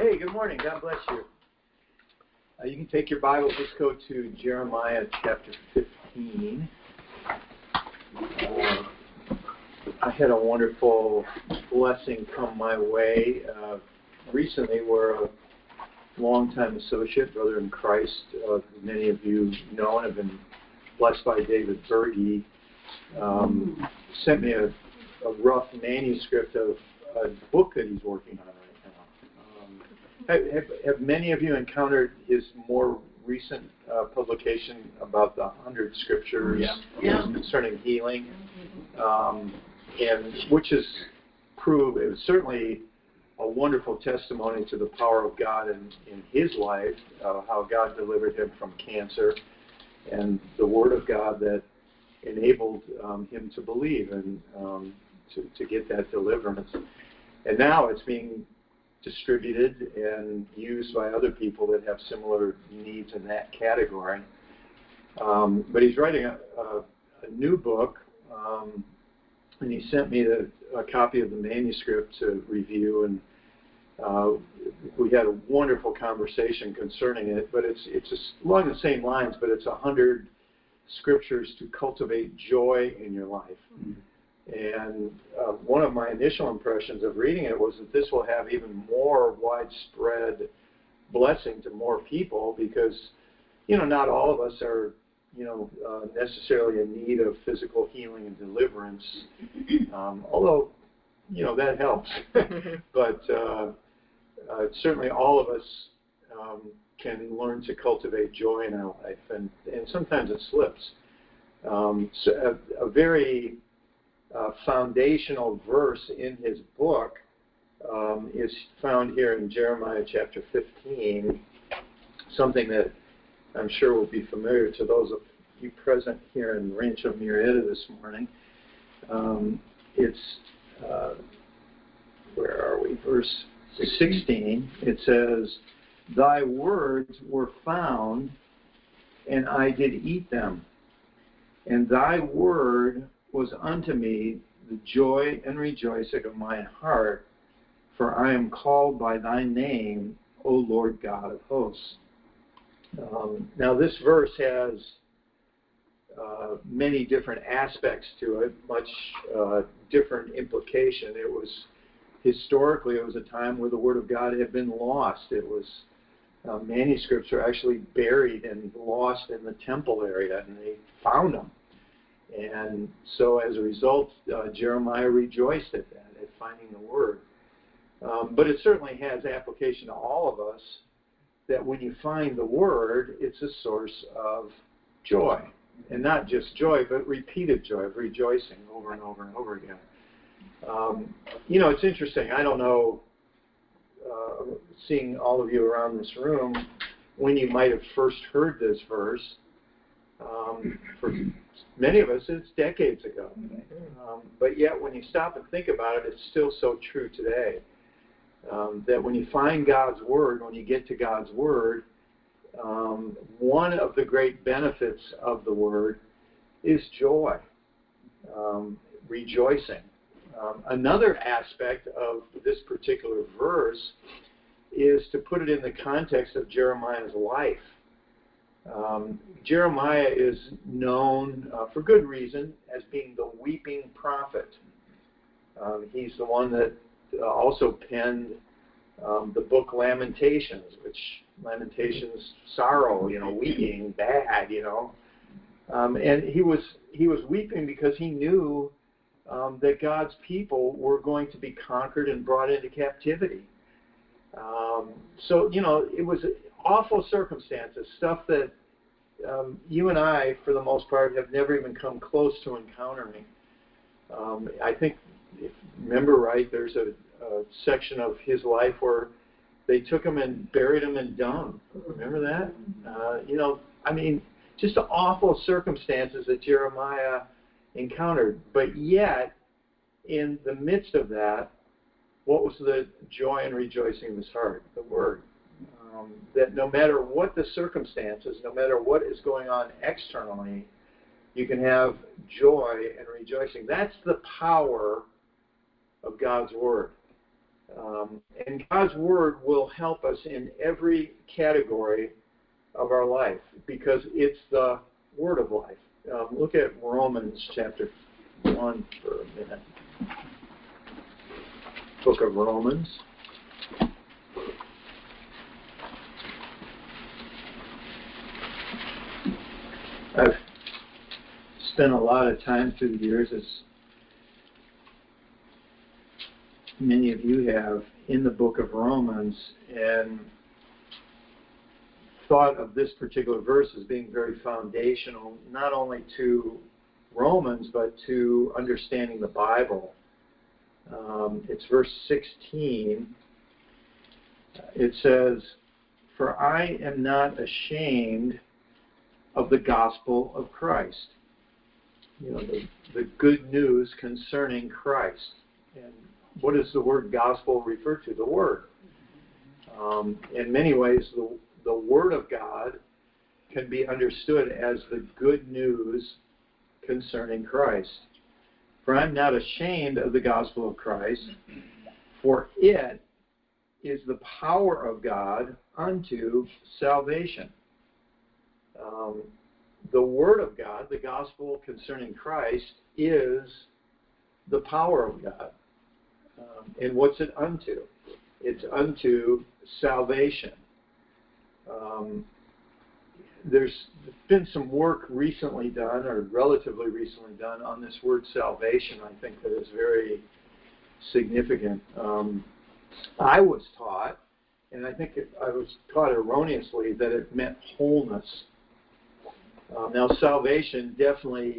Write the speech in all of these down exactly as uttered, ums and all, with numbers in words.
Hey, good morning. God bless you. Uh, you can take your Bible. Let's go to Jeremiah chapter fifteen. Uh, I had a wonderful blessing come my way uh, recently where a longtime associate, brother in Christ, uh, many of you know and have been blessed by David Berge, um, sent me a, a rough manuscript of a book that he's working on right now. Um, have, have, have many of you encountered his more recent uh, publication about the hundred scriptures yeah. Yeah. concerning healing, um, and which is proved, it was certainly a wonderful testimony to the power of God in, in his life, uh, how God delivered him from cancer, and the Word of God that enabled um, him to believe and um, to, to get that deliverance. And now it's being distributed and used by other people that have similar needs in that category. Um, but he's writing a, a, a new book, um, and he sent me the, a copy of the manuscript to review, and uh, we had a wonderful conversation concerning it. But it's it's just along the same lines, but it's a hundred scriptures to cultivate joy in your life. Mm-hmm. And uh, one of my initial impressions of reading it was that this will have even more widespread blessing to more people, because, you know, not all of us are, you know, uh, necessarily in need of physical healing and deliverance, um, although, you know, that helps. But uh, uh, certainly all of us um, can learn to cultivate joy in our life, and, and sometimes it slips. Um, so a, a very uh, foundational verse in his book um, is found here in Jeremiah chapter fifteen, something that I'm sure will be familiar to those of you present here in Rancho Murrieta this morning. Um, it's, uh, where are we, verse sixteen. It says, "Thy words were found, and I did eat them. And thy word was unto me the joy and rejoicing of my heart, for I am called by thy name, O Lord God of hosts." Um, now this verse has uh, many different aspects to it, much uh, different implication. It was, historically, it was a time where the Word of God had been lost. It was Uh, manuscripts are actually buried and lost in the temple area, and they found them. And so as a result, uh, Jeremiah rejoiced at that, at finding the Word. Um, but it certainly has application to all of us, that when you find the Word, it's a source of joy. And not just joy, but repeated joy, of rejoicing over and over and over again. Um, you know, it's interesting. I don't know, Uh, seeing all of you around this room, when you might have first heard this verse. Um, for many of us, it's decades ago. Um, but yet, when you stop and think about it, it's still so true today. Um, that when you find God's Word, when you get to God's Word, um, one of the great benefits of the Word is joy, um, rejoicing. Um, another aspect of this particular verse is to put it in the context of Jeremiah's life. Um, Jeremiah is known, uh, for good reason, as being the weeping prophet. Um, he's the one that uh, also penned um, the book Lamentations, which Lamentations, sorrow, you know, weeping, bad, you know. Um, and he was he was weeping because he knew Um, that God's people were going to be conquered and brought into captivity. Um, so, you know, it was awful circumstances, stuff that um, you and I, for the most part, have never even come close to encountering. Um, I think, if I remember right, there's a, a section of his life where they took him and buried him in dung. Remember that? Uh, you know, I mean, just awful circumstances that Jeremiah encountered. But yet, in the midst of that, what was the joy and rejoicing of his heart? The Word. Um, that no matter what the circumstances, no matter what is going on externally, you can have joy and rejoicing. That's the power of God's Word. Um, and God's Word will help us in every category of our life because it's the Word of life. Um, look at Romans chapter one for a minute. Book of Romans. I've spent a lot of time through the years, as many of you have, in the book of Romans, and thought of this particular verse as being very foundational, not only to Romans, but to understanding the Bible. Um, it's verse sixteen. It says, "For I am not ashamed of the gospel of Christ." You know, the, the good news concerning Christ. And what does the word gospel refer to? The Word. Um, in many ways, the, the Word of God can be understood as the good news concerning Christ. "For I am not ashamed of the gospel of Christ, for it is the power of God unto salvation." Um, the Word of God, the gospel concerning Christ, is the power of God. Um, and what's it unto? It's unto salvation. Um, there's been some work recently done, or relatively recently done, on this word salvation, I think, that is very significant. Um, I was taught, and I think it, I was taught erroneously, that it meant wholeness. Um, now, salvation definitely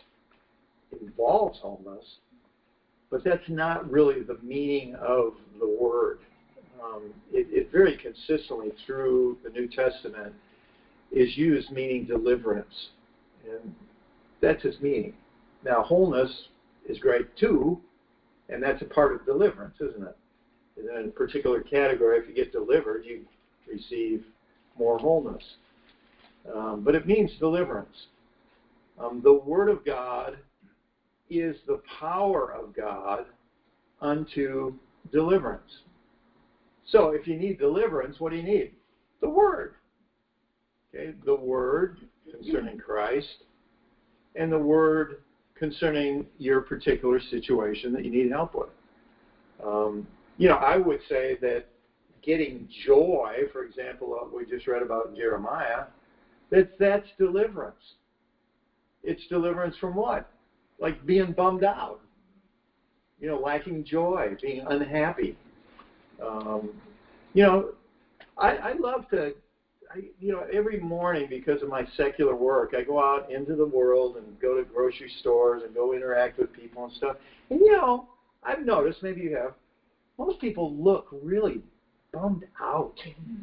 involves wholeness, but that's not really the meaning of the word. Um, it, it very consistently through the New Testament is used meaning deliverance, and that's its meaning. Now, wholeness is great too, and that's a part of deliverance, isn't it? And in a particular category, if you get delivered, you receive more wholeness. Um, but it means deliverance. Um, the Word of God is the power of God unto deliverance. So if you need deliverance, what do you need? The Word. Okay, the Word concerning Christ, and the Word concerning your particular situation that you need help with. Um, you know, I would say that getting joy, for example, what we just read about in Jeremiah, that that's deliverance. It's deliverance from what? Like being bummed out, you know, lacking joy, being unhappy. Um, you know, I, I love to, I, you know, every morning because of my secular work, I go out into the world and go to grocery stores and go interact with people and stuff. And, you know, I've noticed, maybe you have, most people look really bummed out,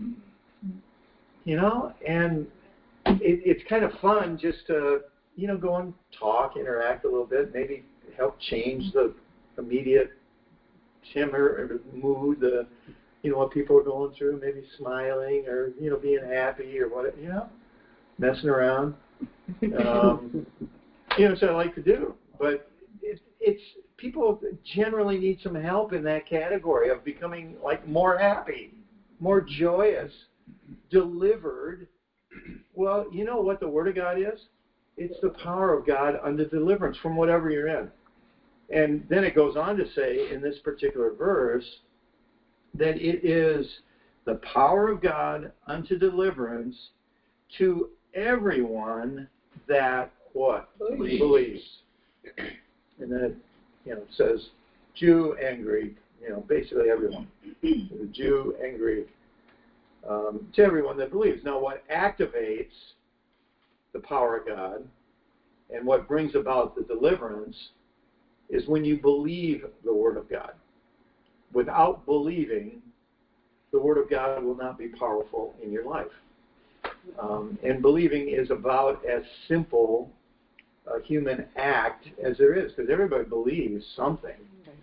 you know, and it, it's kind of fun just to, you know, go and talk, interact a little bit, maybe help change the immediate temper or mood, the, you know, what people are going through, maybe smiling or, you know, being happy or whatever, you know, messing around. Um, you know, so I like to do. But it, it's, people generally need some help in that category of becoming, like, more happy, more joyous, delivered. Well, you know what the Word of God is? It's the power of God unto deliverance from whatever you're in. And then it goes on to say in this particular verse that it is the power of God unto deliverance to everyone that what? Believes. Believes. And then it, you know, says Jew and Greek, you know, basically everyone. The Jew and Greek. Um, to everyone that believes. Now, what activates the power of God and what brings about the deliverance is when you believe the Word of God. Without believing, the Word of God will not be powerful in your life. Um, and believing is about as simple a human act as there is, because everybody believes something.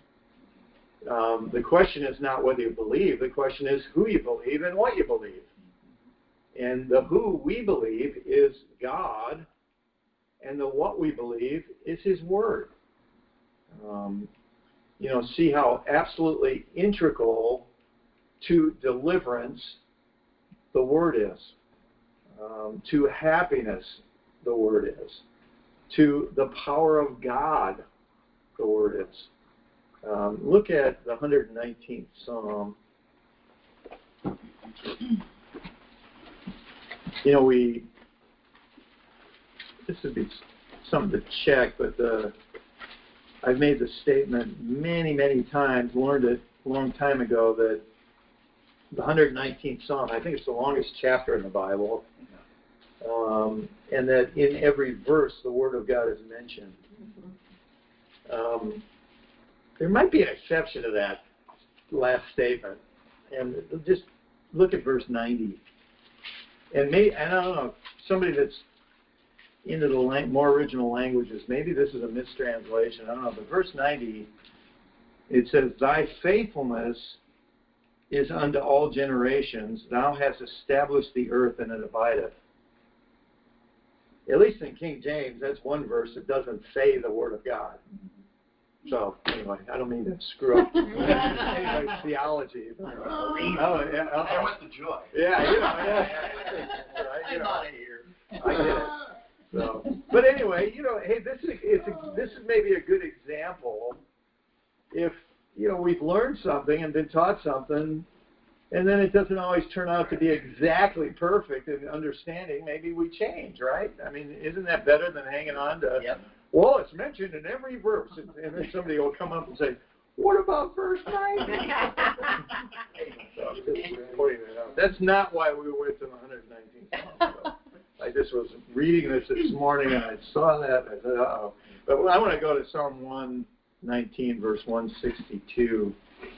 Um, the question is not whether you believe, the question is who you believe and what you believe. And the who we believe is God, and the what we believe is His Word. Um, you know, see how absolutely integral to deliverance the Word is, um, to happiness the Word is, to the power of God the Word is. Um, look at the one hundred nineteenth Psalm. You know, we, this would be something to check, but uh, I've made the statement many, many times, learned it a long time ago, that the one hundred nineteenth Psalm, I think it's the longest chapter in the Bible, um, and that in every verse the Word of God is mentioned. Um, there might be an exception to that last statement, and just look at verse ninety. And maybe, and I don't know, somebody that's into the lang- more original languages, maybe this is a mistranslation, I don't know, but verse ninety, it says, "Thy faithfulness is unto all generations. Thou hast established the earth, and it abideth." At least in King James, that's one verse that doesn't say the Word of God. So, anyway, I don't mean to screw up anybody's theology. But, uh, oh, yeah, uh, I went to joy. Yeah, you know, yeah. Right, you know, I'm out of here. I get it. So, but anyway, you know, hey, this is it's a, this is maybe a good example. If you know we've learned something and been taught something, and then it doesn't always turn out to be exactly perfect in understanding, maybe we change, right? I mean, isn't that better than hanging on to? Yep. Well, it's mentioned in every verse, and, and then somebody will come up and say, "What about verse ninety?" So, just pointing it out. That's not why we went to the one hundred nineteenth Psalm. So. I just was reading this this morning, and I saw that, and I said, uh-oh. But I want to go to Psalm one nineteen, verse one sixty-two.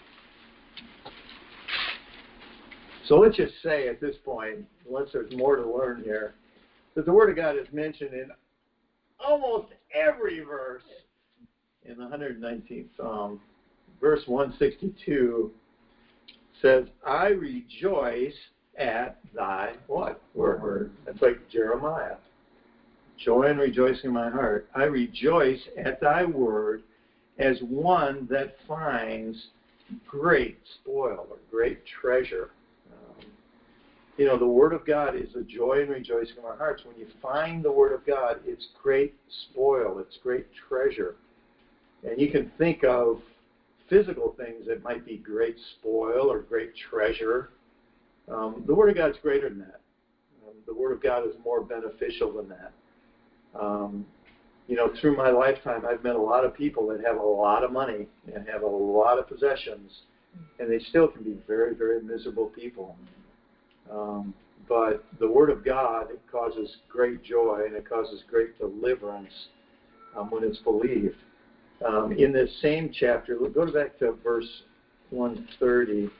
So let's just say at this point, unless there's more to learn here, that the Word of God is mentioned in almost every verse in the one hundred nineteenth Psalm. Verse one sixty-two says, "I rejoice at thy," what? Word. Word. That's like Jeremiah. "Joy and rejoicing in my heart. I rejoice at thy word as one that finds great spoil," or great treasure. Um, you know, the Word of God is a joy and rejoicing in our hearts. When you find the Word of God, it's great spoil. It's great treasure. And you can think of physical things that might be great spoil or great treasure. Um, the Word of God is greater than that. Um, the Word of God is more beneficial than that. Um, you know, through my lifetime, I've met a lot of people that have a lot of money and have a lot of possessions, and they still can be very, very miserable people. Um, but the Word of God, it causes great joy, and it causes great deliverance um, when it's believed. Um, in this same chapter, go back to verse one thirty.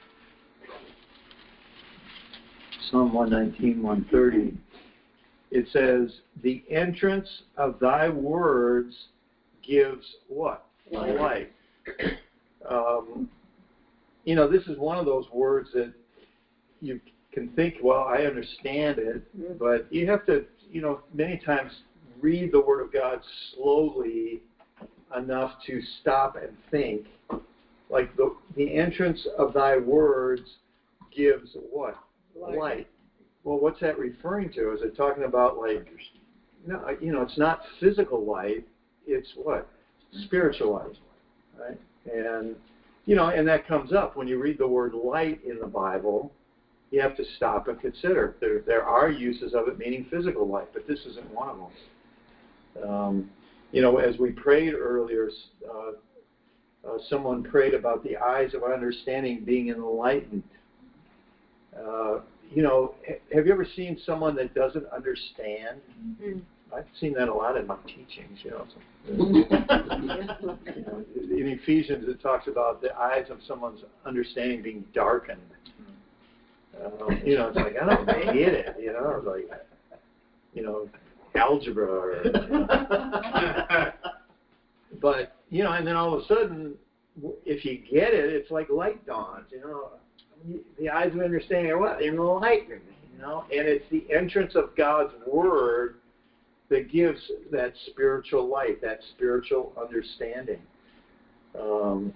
Psalm one nineteen, one thirty, it says, "The entrance of thy words gives" what? Light. Um, you know, this is one of those words that you can think, well, I understand it, but you have to, you know, many times read the Word of God slowly enough to stop and think. Like the, the entrance of thy words gives what? Light. Light. Well, what's that referring to? Is it talking about, like, no, you know, it's not physical light. It's what? Spiritual light, right? And, you know, and that comes up when you read the word light in the Bible. You have to stop and consider. There, there are uses of it meaning physical light, but this isn't one of them. Um, you know, as we prayed earlier, uh, uh, someone prayed about the eyes of understanding being enlightened. Uh, you know, have you ever seen someone that doesn't understand? Mm-hmm. I've seen that a lot in my teachings, you know. you know. In Ephesians, it talks about the eyes of someone's understanding being darkened. Um, you know, it's like, I don't get it, you know, it's like, you know, algebra or, you know. But, you know, and then all of a sudden, if you get it, it's like light dawns, you know. The eyes of understanding are what? Enlightened, you know. And it's the entrance of God's Word that gives that spiritual light, that spiritual understanding. Um,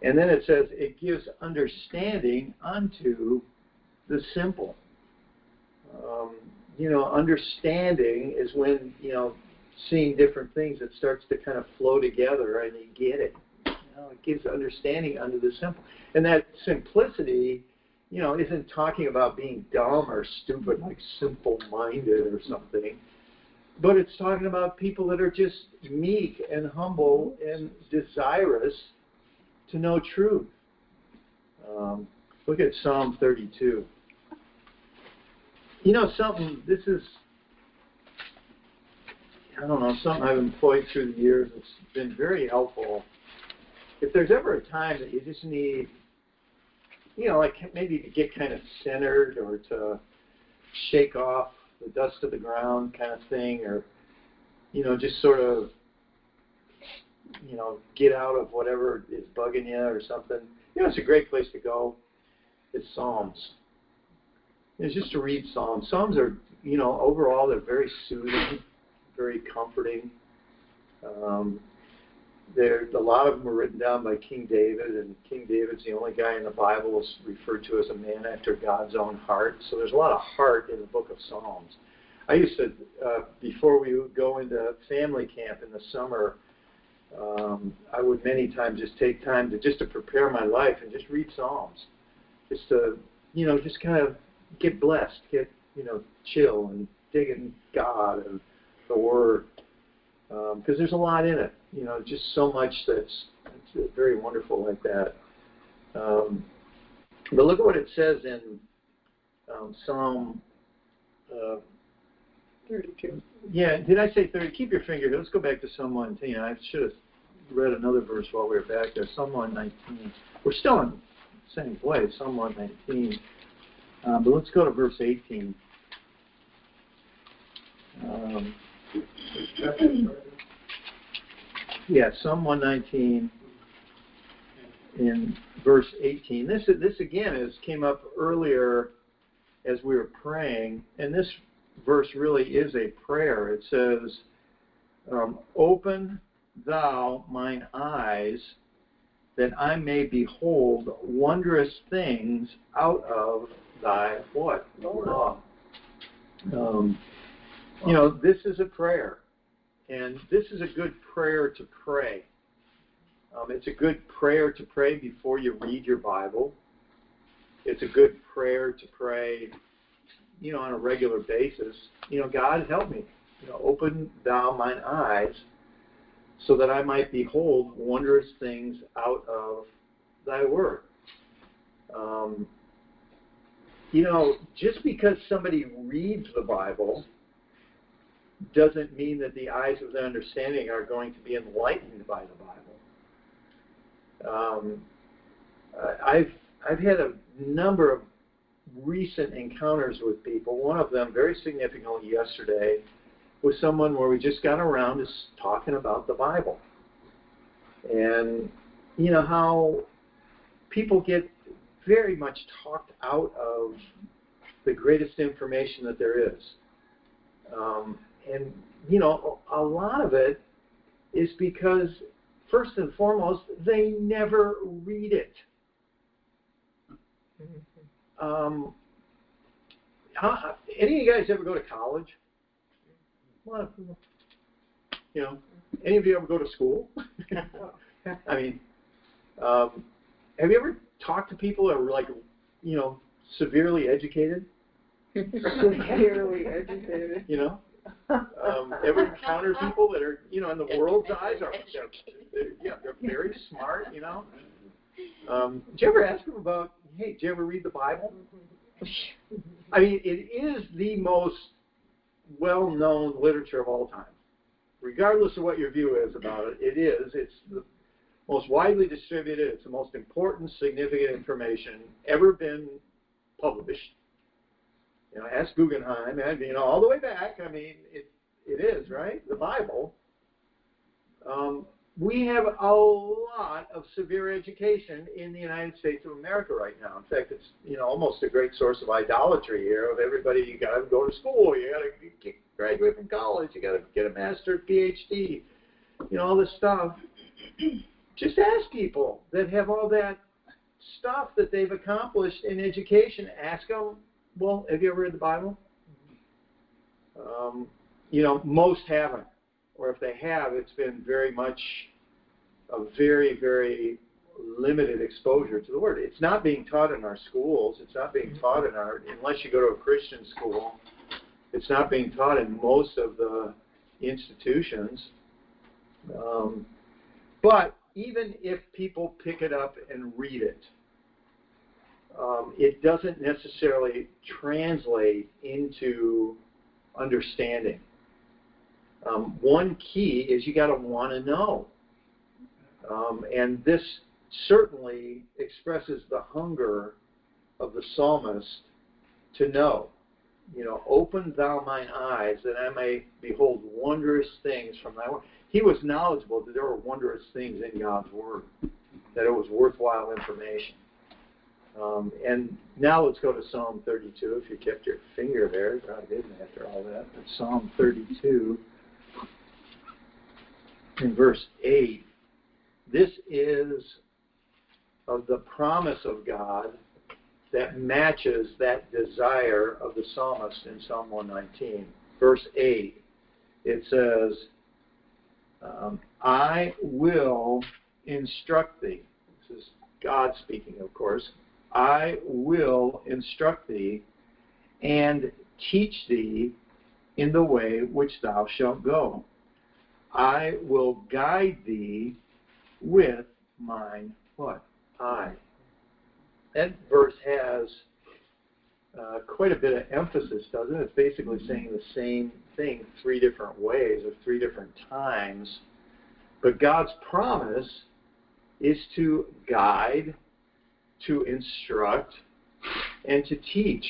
And then it says it gives understanding unto the simple. Um, you know, understanding is when, you know, seeing different things, it starts to kind of flow together and you get it. You know, it gives understanding unto the simple. And that simplicity, you know, isn't talking about being dumb or stupid, like simple-minded or something. But it's talking about people that are just meek and humble and desirous to know truth. Um, look at Psalm thirty-two. You know something, this is, I don't know, something I've employed through the years. It's been very helpful. If there's ever a time that you just need, you know, like maybe to get kind of centered or to shake off the dust of the ground kind of thing, or, you know, just sort of, you know, get out of whatever is bugging you or something, you know, it's a great place to go. It's Psalms. It's just to read Psalms. Psalms are, you know, overall they're very soothing, very comforting. Um, there, a lot of them were written down by King David, and King David's the only guy in the Bible who's referred to as a man after God's own heart. So there's a lot of heart in the book of Psalms. I used to, uh, before we would go into family camp in the summer, um, I would many times just take time to just to prepare my life and just read Psalms, just to, you know, just kind of get blessed, get, you know, chill and dig in God and the Word, because um, there's a lot in it, you know, just so much that's, that's very wonderful like that. Um, but look at what it says in um, Psalm uh, thirty-two. Yeah, did I say thirty? Keep your finger. Let's go back to Psalm one nineteen. I should have read another verse while we were back there. Psalm one nineteen. We're still in the same place, Psalm one nineteen. Uh, but let's go to verse eighteen. Um, yeah, Psalm one nineteen in verse eighteen. This, this again is came up earlier as we were praying, and this verse really is a prayer. It says, um, "Open thou mine eyes, that I may behold wondrous things out of thy" what? Law. Um, you know, this is a prayer, and this is a good prayer to pray. Um, it's a good prayer to pray before you read your Bible. It's a good prayer to pray, you know, on a regular basis. You know, God, help me. You know, open thou mine eyes, so that I might behold wondrous things out of thy word. Um, you know, just because somebody reads the Bible doesn't mean that the eyes of their understanding are going to be enlightened by the Bible. Um, I've I've had a number of recent encounters with people. One of them, very significantly yesterday, was someone where we just got around to talking about the Bible. And you know how people get very much talked out of the greatest information that there is. Um, and, you know, a lot of it is because, first and foremost, they never read it. Um, how, any of you guys ever go to college? Well, you know, any of you ever go to school? I mean, um, have you ever talked to people that were like, you know, severely educated? Severely educated. You know? Um, ever encounter people that are, you know, in the world's eyes, are they're, they're, yeah, they're very smart, you know? Um, did you ever ask them about, hey, did you ever read the Bible? I mean, it is the most well-known literature of all time. Regardless of what your view is about it, it is. It's the most widely distributed. It's the most important, significant information ever been published. You know, ask Guggenheim, and you know, all the way back. I mean, it it is, right? The Bible. Um, we have a lot of severe education in the United States of America right now. In fact, it's, you know, almost a great source of idolatry here. Of everybody, you got to go to school, you got to graduate from college, you got to get a master's, P H D, you know, all this stuff. Just ask people that have all that stuff that they've accomplished in education. Ask them, well, have you ever read the Bible? Um, you know, most haven't. Or if they have, it's been very much a very, very limited exposure to the Word. It's not being taught in our schools. It's not being taught in our, unless you go to a Christian school, it's not being taught in most of the institutions. Um, but even if people pick it up and read it, um, it doesn't necessarily translate into understanding. Um, one key is you got to want to know. Um, and this certainly expresses the hunger of the psalmist to know. You know, open thou mine eyes that I may behold wondrous things from thy word. He was knowledgeable that there were wondrous things in God's word, that it was worthwhile information. Um, and now let's go to Psalm thirty-two. If you kept your finger there, you probably didn't after all that. But Psalm thirty-two, in verse eight, this is of the promise of God that matches that desire of the psalmist in Psalm one nineteen. Verse eight, it says, um, I will instruct thee. This is God speaking, of course. I will instruct thee and teach thee in the way which thou shalt go. I will guide thee with mine what? Eye. That verse has uh, quite a bit of emphasis, doesn't it? It's basically saying the same thing three different ways or three different times. But God's promise is to guide, to instruct, and to teach.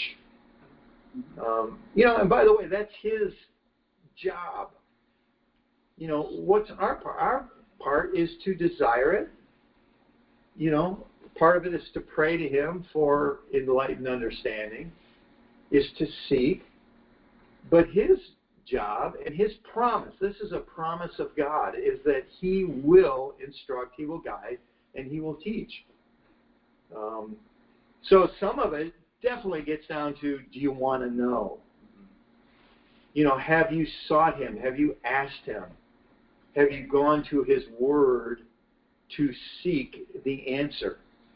Um, you know, and by the way, that's His job. You know, what's our part? Our part is to desire it. You know, part of it is to pray to Him for enlightened understanding, is to seek. But His job and His promise, this is a promise of God, is that He will instruct, He will guide, and He will teach. Um, so some of it definitely gets down to, do you want to know? You know, have you sought Him? Have you asked Him? Have you gone to His Word to seek the answer?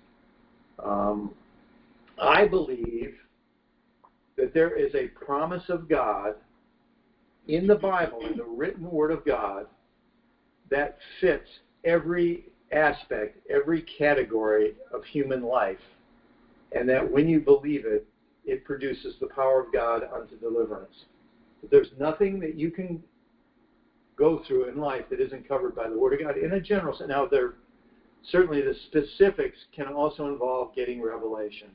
Um, I believe that there is a promise of God in the Bible, in the written Word of God, that fits every aspect, every category of human life, and that when you believe it, it produces the power of God unto deliverance. But there's nothing that you can go through in life that isn't covered by the Word of God in a general sense. Now, there certainly the specifics can also involve getting revelation.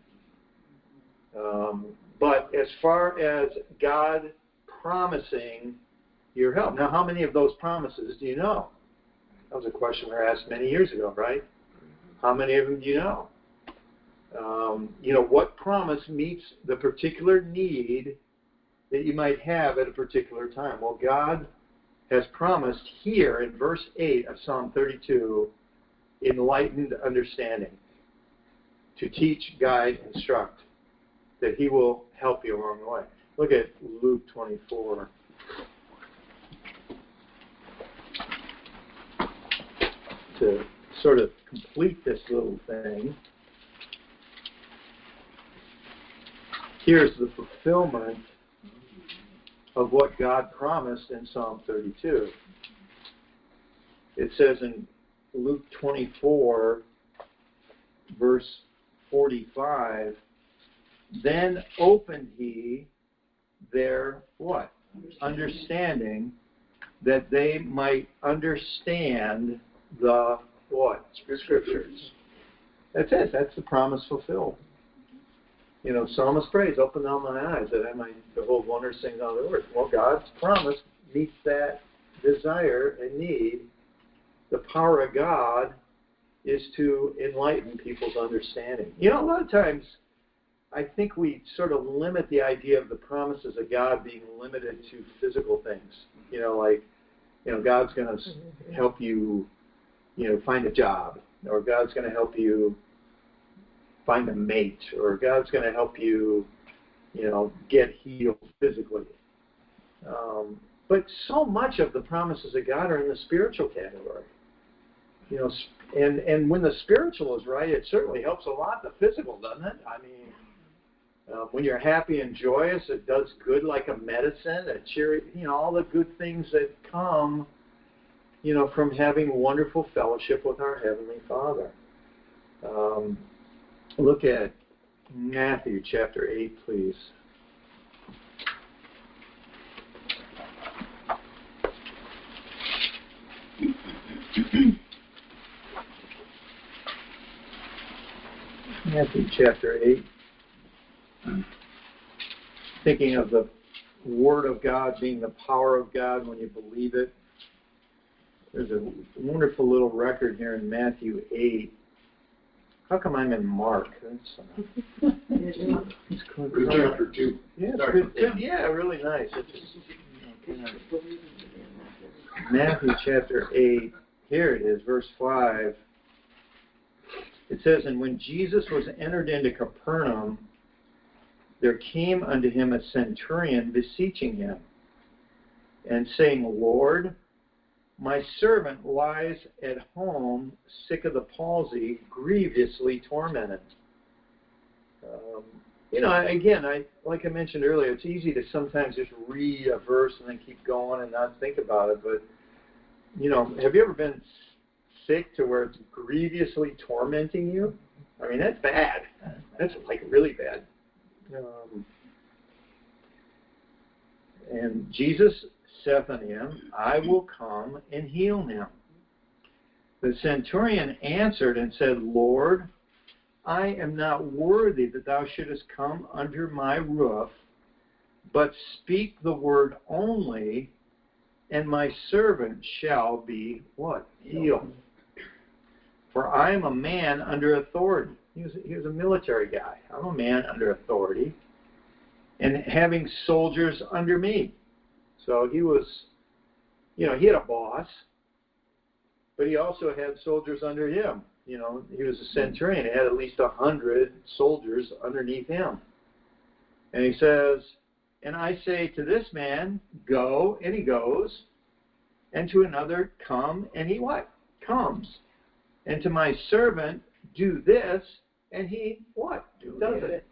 Um, but as far as God promising your help, now how many of those promises do you know? That was a question we were asked many years ago, right? How many of them do you know? Um, you know, what promise meets the particular need that you might have at a particular time? Well, God has promised here in verse eight of Psalm thirty-two, enlightened understanding, to teach, guide, instruct, that He will help you along the way. Look at Luke twenty-four. To sort of complete this little thing, here's the fulfillment of what God promised in Psalm thirty-two. It says in Luke twenty-four, verse forty-five, then opened He their what? Understanding, that they might understand the what? Scriptures. That's it. That's the promise fulfilled. You know, psalmist prays, open thou mine eyes that I might behold wondrous things on the earth. Well, God's promise meets that desire and need. The power of God is to enlighten people's understanding. You know, a lot of times I think we sort of limit the idea of the promises of God being limited to physical things. You know, like, you know, God's going to help you, you know, find a job, or God's going to help you find a mate, or God's going to help you, you know, get healed physically. Um, but so much of the promises of God are in the spiritual category. You know, and, and when the spiritual is right, it certainly helps a lot the physical, doesn't it? I mean, uh, when you're happy and joyous, it does good like a medicine, a cheery, you know, all the good things that come, you know, from having wonderful fellowship with our Heavenly Father. Um, look at Matthew chapter eight, please. Matthew chapter eight. Thinking of the Word of God being the power of God when you believe it. There's a wonderful little record here in Matthew eight. How come I'm in Mark? That's, uh, it's good. Good chapter two. Yeah, it's good, good. Yeah, really nice. It's, Matthew chapter eight. Here it is, verse five. It says, "And when Jesus was entered into Capernaum, there came unto him a centurion beseeching him, and saying, Lord, my servant lies at home, sick of the palsy, grievously tormented." Um, you know, again, I like I mentioned earlier, it's easy to sometimes just read a verse and then keep going and not think about it. But, you know, have you ever been sick to where it's grievously tormenting you? I mean, that's bad. That's like really bad. Um, and Jesus saith unto him, I will come and heal him. The centurion answered and said, Lord, I am not worthy that thou shouldest come under my roof, but speak the word only, and my servant shall be, what? Healed. For I am a man under authority. He was, he was a military guy. I'm a man under authority, and having soldiers under me. So he was, you know, he had a boss, but he also had soldiers under him. You know, he was a centurion. He had at least a hundred soldiers underneath him. And he says, and I say to this man, go, and he goes, and to another, come, and he what? Comes. And to my servant, do this, and he what? Does it.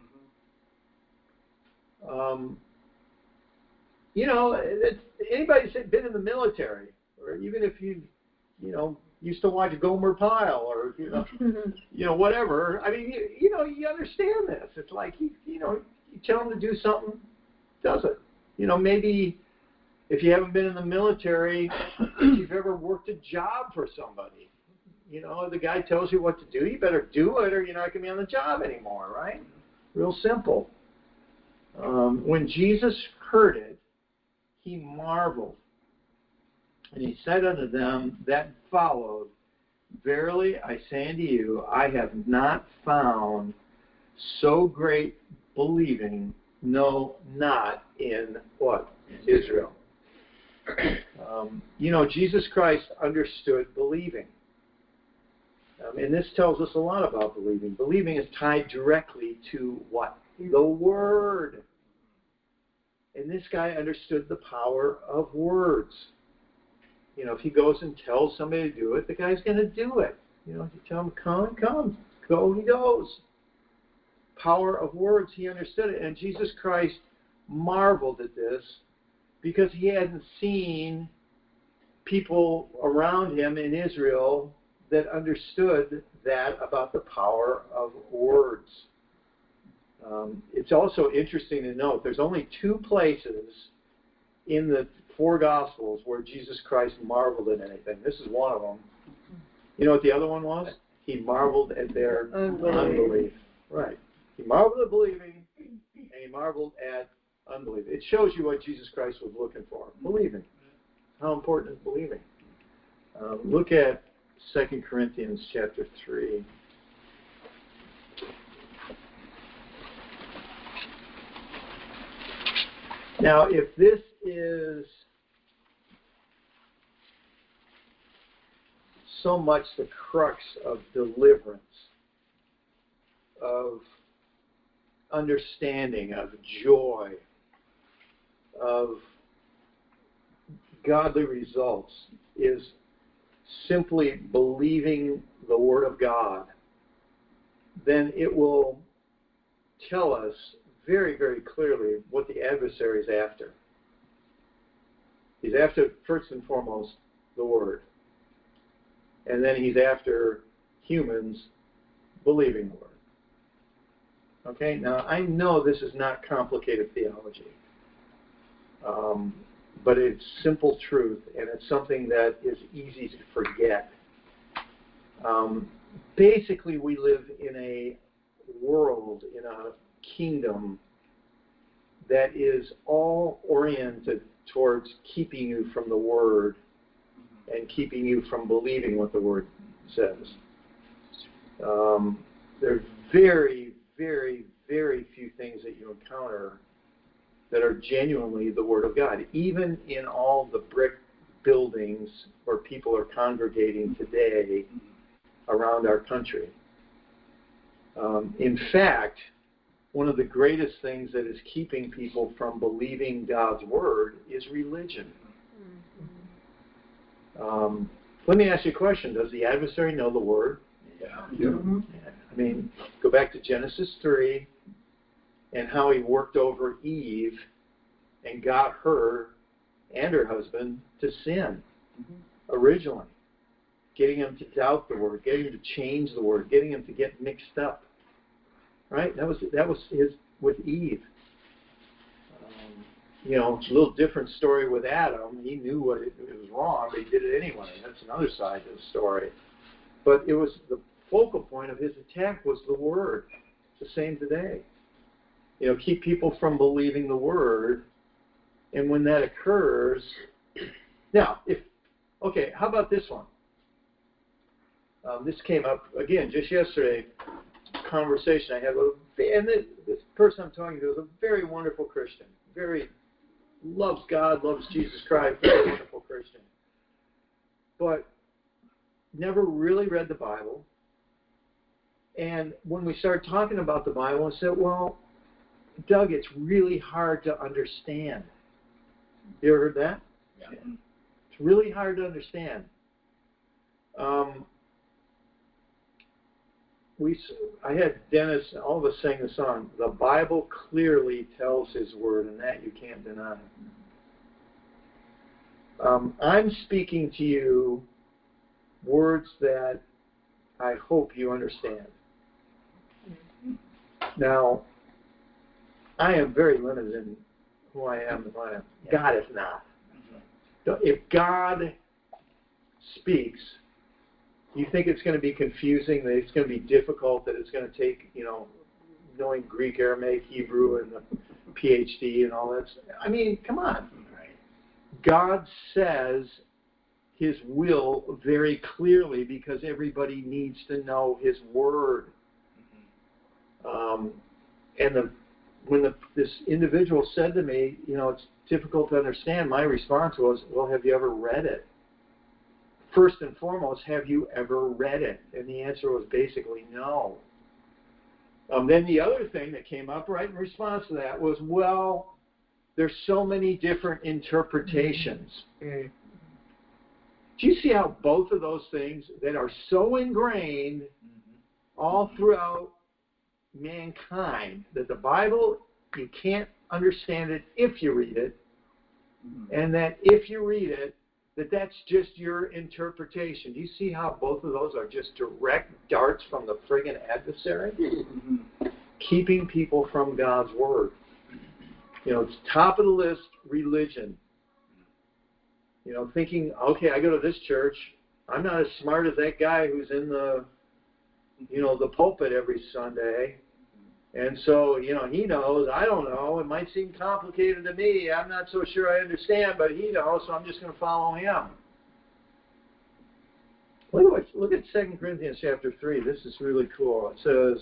Um, you know, it's, anybody's been in the military, or even if you, you know, used to watch Gomer Pyle, or you know, you know, whatever. I mean, you, you know, you understand this. It's like you, you know, you tell him to do something, does it? You know, maybe if you haven't been in the military, if you've ever worked a job for somebody, you know, the guy tells you what to do, you better do it, or you're not going to be on the job anymore, right? Real simple. Um, when Jesus heard it, he marveled. And he said unto them that followed, Verily I say unto you, I have not found so great believing, no, not in what? Israel. Um, you know, Jesus Christ understood believing. Um, and this tells us a lot about believing. Believing is tied directly to what? The Word. And this guy understood the power of words. You know, if he goes and tells somebody to do it, the guy's going to do it. You know, if you tell him, come, come, go, he goes. Power of words, he understood it. And Jesus Christ marveled at this because he hadn't seen people around him in Israel that understood that about the power of words. Um, it's also interesting to note there's only two places in the four Gospels where Jesus Christ marveled at anything. This is one of them. You know what the other one was? He marveled at their unbelief. unbelief. Right. He marveled at believing, and he marveled at unbelief. It shows you what Jesus Christ was looking for. Believing. How important is believing? Um, look at Second Corinthians chapter three. Now, if this is so much the crux of deliverance, of understanding, of joy, of godly results is simply believing the Word of God, then it will tell us very, very clearly what the adversary is after. He's after, first and foremost, the Word. And then he's after humans believing the Word. Okay? Now, I know this is not complicated theology. Um, but it's simple truth, and it's something that is easy to forget. Um, basically, we live in a world, in a kingdom that is all oriented towards keeping you from the Word and keeping you from believing what the Word says. Um, there are very, very, very few things that you encounter that are genuinely the Word of God, even in all the brick buildings where people are congregating today around our country. Um, in fact, one of the greatest things that is keeping people from believing God's Word is religion. Um, let me ask you a question. Does the adversary know the Word? Yeah. Yeah. I mean, go back to Genesis three and how he worked over Eve and got her and her husband to sin mm-hmm. originally. Getting them to doubt the Word, getting them to change the Word, getting them to get mixed up. Right? That was that was his with Eve. Um, you know, it's a little different story with Adam. He knew what it, it was wrong, but he did it anyway. That's another side to the story. But it was the focal point of his attack was the Word. It's the same today. You know, keep people from believing the Word, and when that occurs, now if okay, how about this one? Um, this came up again just yesterday. Conversation I had with, and this, this person I'm talking to is a very wonderful Christian, very loves God, loves Jesus Christ, very wonderful Christian, but never really read the Bible. And when we started talking about the Bible, I said, well, Doug, it's really hard to understand. You ever heard that? Yeah. It's really hard to understand. Um, we, I had Dennis, all of us sang the song, the Bible clearly tells His Word, and that you can't deny. Um, I'm speaking to you words that I hope you understand. Now, I am very limited in who I am and what I am. God is not. If God speaks, you think it's going to be confusing, that it's going to be difficult, that it's going to take, you know, knowing Greek, Aramaic, Hebrew, and the P H D and all that stuff. I mean, come on. God says His will very clearly because everybody needs to know His Word. Um, and the, when the, this individual said to me, you know, it's difficult to understand, my response was, well, have you ever read it? First and foremost, have you ever read it? And the answer was basically no. Um, then the other thing that came up right in response to that was, well, there's so many different interpretations. Mm. Do you see how both of those things that are so ingrained all throughout mankind, that the Bible, you can't understand it if you read it, and that if you read it, that that's just your interpretation. Do you see how both of those are just direct darts from the friggin' adversary? Mm-hmm. Keeping people from God's Word. You know, it's top of the list, religion. You know, thinking, okay, I go to this church, I'm not as smart as that guy who's in the, you know, the pulpit every Sunday. And so, you know, he knows, I don't know, it might seem complicated to me, I'm not so sure I understand, but he knows, so I'm just going to follow him. Look at, what, look at Second Corinthians chapter three, this is really cool. It says,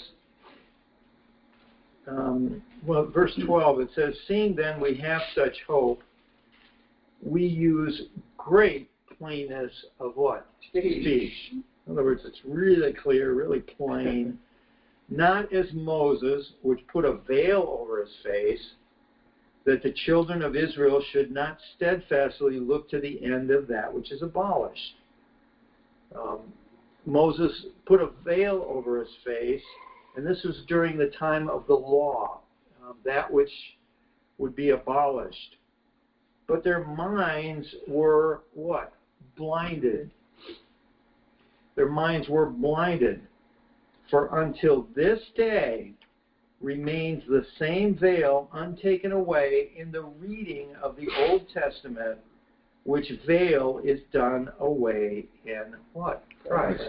um, well, verse twelve, it says, seeing then we have such hope, we use great plainness of what? Speech. Speech. In other words, it's really clear, really plain. Not as Moses, which put a veil over his face, that the children of Israel should not steadfastly look to the end of that which is abolished. Um, Moses put a veil over his face, and this was during the time of the law, um, that which would be abolished. But their minds were what? Blinded. Their minds were blinded. For until this day remains the same veil untaken away in the reading of the Old Testament, which veil is done away in what? Christ.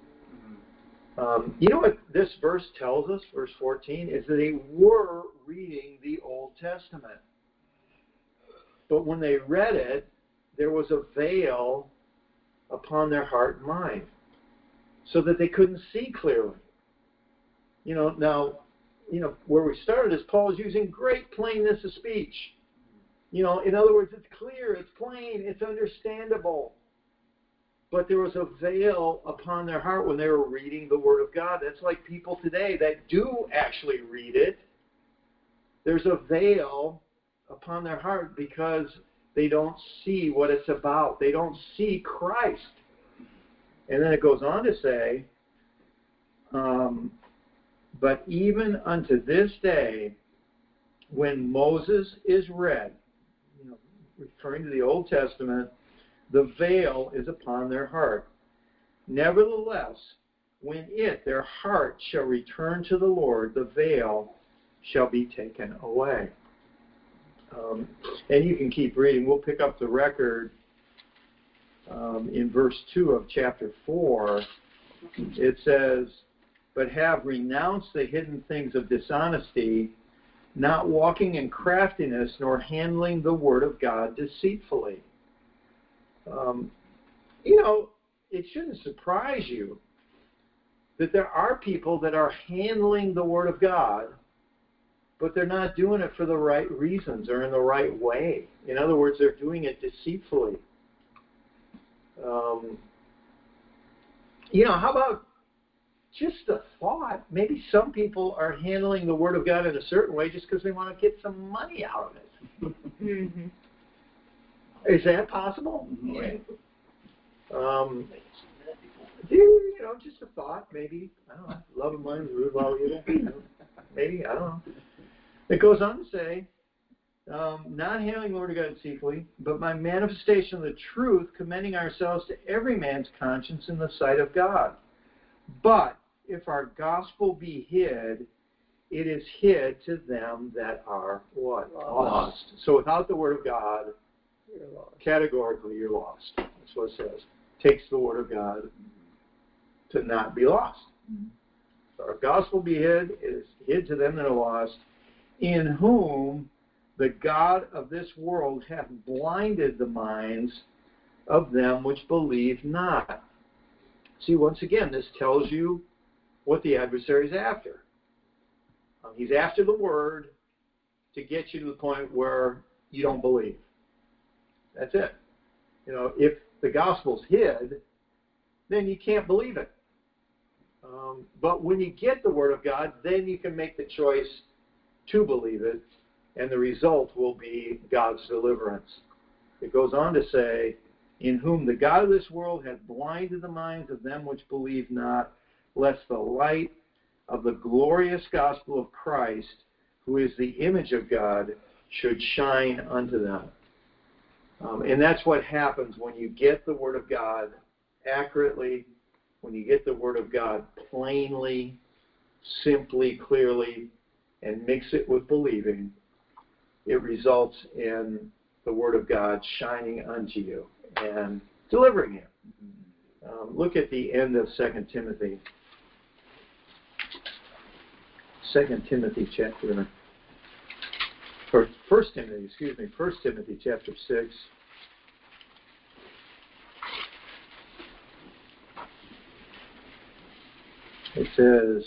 Um, you know what this verse tells us, verse fourteen, is that they were reading the Old Testament. But when they read it, there was a veil upon their heart and mind, so that they couldn't see clearly. You know, now, you know, where we started is Paul is using great plainness of speech. You know, in other words, it's clear, it's plain, it's understandable. But there was a veil upon their heart when they were reading the Word of God. That's like people today that do actually read it. There's a veil upon their heart because they don't see what it's about. They don't see Christ. And then it goes on to say, um, but even unto this day, when Moses is read, you know, referring to the Old Testament, the veil is upon their heart. Nevertheless, when it, their heart, shall return to the Lord, the veil shall be taken away. Um, and you can keep reading. We'll pick up the record um, in verse two of chapter four. It says, but have renounced the hidden things of dishonesty, not walking in craftiness, nor handling the word of God deceitfully. Um, you know, it shouldn't surprise you that there are people that are handling the word of God, but they're not doing it for the right reasons or in the right way. In other words, they're doing it deceitfully. Um, you know, how about just a thought? Maybe some people are handling the Word of God in a certain way just because they want to get some money out of it. Mm-hmm. Is that possible? Mm-hmm. Um, you know, just a thought, maybe. I don't know. Love of money, root of all evil. Maybe, I don't know. It goes on to say, um, not handling the Word of God deceitfully, but by manifestation of the truth, commending ourselves to every man's conscience in the sight of God. But if our gospel be hid, it is hid to them that are what? Lost. lost. So without the Word of God, you're lost. Categorically, you're lost. That's what it says. It takes the Word of God to not be lost. Mm-hmm. So our gospel be hid, it is hid to them that are lost, in whom the God of this world hath blinded the minds of them which believe not. See, once again, this tells you what the adversary is after. Um, he's after the word to get you to the point where you don't believe. That's it. You know, if the gospel's hid, then you can't believe it. Um, but when you get the word of God, then you can make the choice to believe it, and the result will be God's deliverance. It goes on to say, in whom the God of this world hath blinded the minds of them which believe not, lest the light of the glorious gospel of Christ, who is the image of God, should shine unto them. Um, and that's what happens when you get the Word of God accurately, when you get the Word of God plainly, simply, clearly, and mix it with believing. It results in the Word of God shining unto you and delivering you. Um, look at the end of Second Timothy. Second Timothy chapter, or First Timothy, excuse me, First Timothy chapter six. It says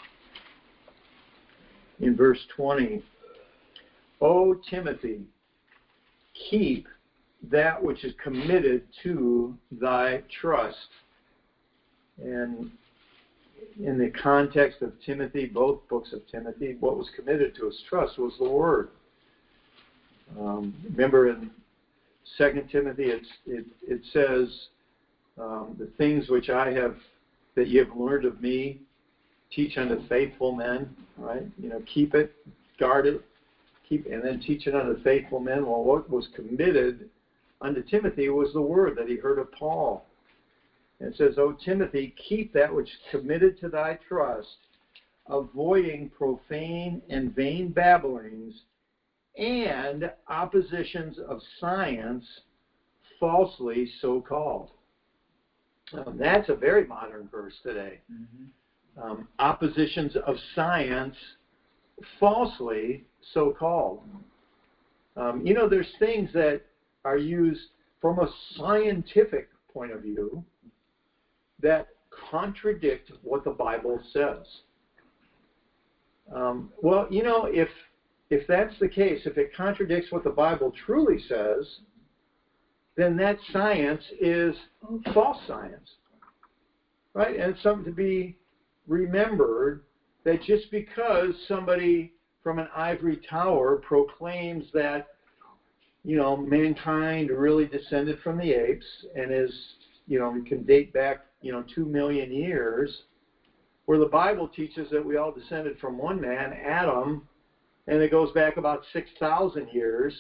in verse twenty, O Timothy, keep that which is committed to thy trust. And in the context of Timothy, both books of Timothy, what was committed to his trust was the Word. Um, remember in Second Timothy, it's, it, it says, um, the things which I have, that you have learned of me, teach unto faithful men, right? You know, keep it, guard it, keep, and then teach it unto faithful men. Well, what was committed unto Timothy was the word that he heard of Paul. And it says, O Timothy, keep that which is committed to thy trust, avoiding profane and vain babblings and oppositions of science, falsely so called. Um, that's a very modern verse today. Mm-hmm. Um, oppositions of science, falsely so called. Um, you know, there's things that are used from a scientific point of view that contradict what the Bible says. Um, well, you know, if if that's the case, if it contradicts what the Bible truly says, then that science is false science, right? And it's something to be remembered, that just because somebody from an ivory tower proclaims that, you know, mankind really descended from the apes and is, you know, can date back, you know, two million years, where the Bible teaches that we all descended from one man, Adam, and it goes back about six thousand years.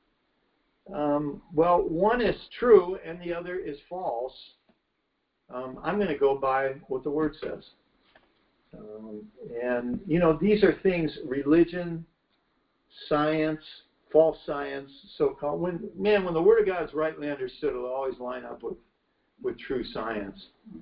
Um, well, one is true and the other is false. Um, I'm going to go by what the Word says. Um, and, you know, these are things, religion, science, false science, so-called. When, man, when the Word of God is rightly understood, it'll always line up with, with true science.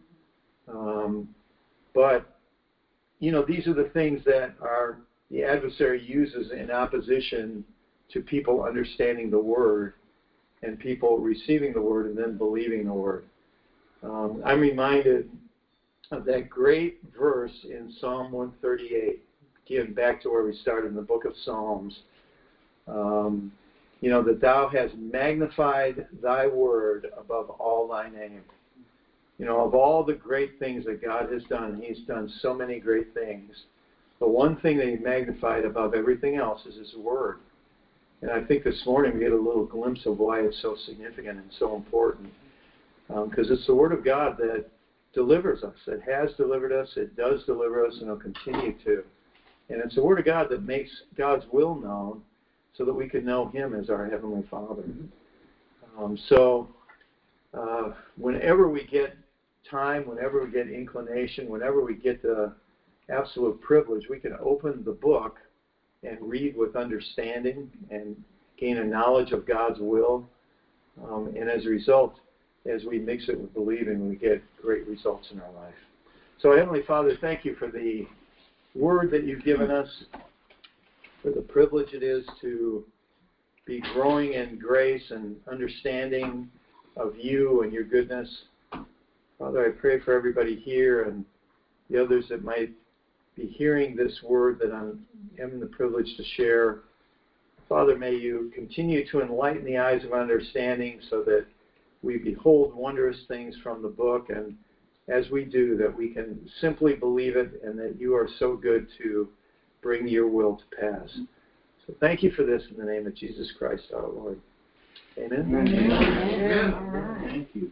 Um, but, you know, these are the things that are the adversary uses in opposition to people understanding the Word and people receiving the Word and then believing the Word. Um, I'm reminded of that great verse in Psalm one thirty-eight, again, back to where we started in the book of Psalms. Um, you know, that thou hast magnified thy word above all thy name. You know, of all the great things that God has done, he's done so many great things. The one thing that he magnified above everything else is his word. And I think this morning we get a little glimpse of why it's so significant and so important. Because um, it's the word of God that delivers us. It has delivered us. It does deliver us, and it'll continue to. And it's the word of God that makes God's will known so that we can know him as our Heavenly Father. Um, so uh, whenever we get time, whenever we get inclination, whenever we get the absolute privilege, we can open the book and read with understanding and gain a knowledge of God's will. Um, and as a result, as we mix it with believing, we get great results in our life. So, Heavenly Father, thank you for the word that you've given us, for the privilege it is to be growing in grace and understanding of you and your goodness. Father, I pray for everybody here and the others that might be hearing this word that I'm having the privilege to share. Father, may you continue to enlighten the eyes of understanding so that we behold wondrous things from the book, and as we do, that we can simply believe it and that you are so good to bring your will to pass. So thank you for this in the name of Jesus Christ our Lord. Amen. Amen. Amen. Amen. Thank you.